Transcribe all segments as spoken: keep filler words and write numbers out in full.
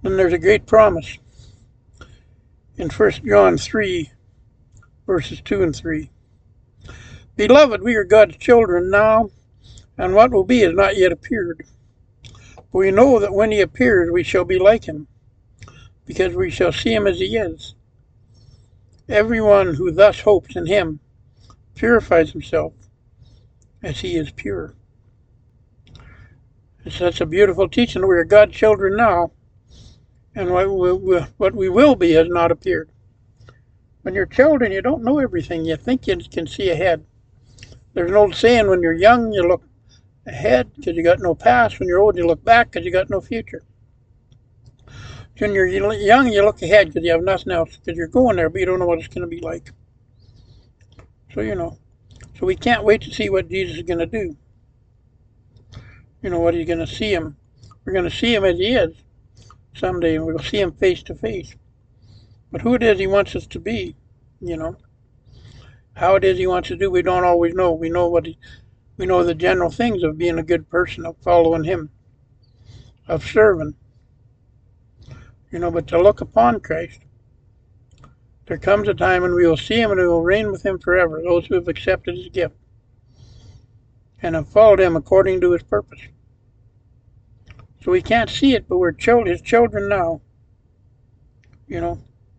Then there's a great promise in First John three, verses two and three. Beloved, we are God's children now, and what will be has not yet appeared. But we know that when he appears, we shall be like him, because we shall see him as he is. Everyone who thus hopes in him purifies himself as he is pure. It's such a beautiful teaching. We are God's children now, and what we, what we will be has not appeared. When you're children, you don't know everything. You think you can see ahead. There's an old saying, when you're young, you look ahead because you got no past. When you're old, you look back because you got no future. When you're young, you look ahead because you have nothing else, because you're going there, but you don't know what it's going to be like. So, you know, so we can't wait to see what Jesus is going to do. You know, what he's going to see him. We're going to see him as he is someday, and we'll see him face to face. But who it is he wants us to be, you know, how it is he wants to do, we don't always know. We know what he, we know the general things of being a good person, of following him, of serving. You know, but to look upon Christ, there comes a time when we will see him and we will reign with him forever, those who have accepted his gift and have followed him according to his purpose. So we can't see it, but we're his children now, you know.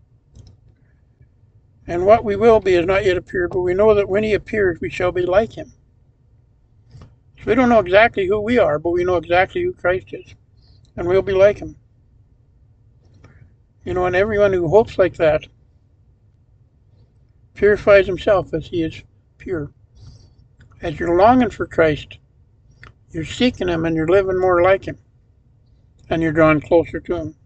And what we will be has not yet appeared, but we know that when he appears, we shall be like him. So we don't know exactly who we are, but we know exactly who Christ is, and we'll be like him. You know, and everyone who hopes like that purifies himself as he is pure. As you're longing for Christ, you're seeking him and you're living more like him, and you're drawn closer to him.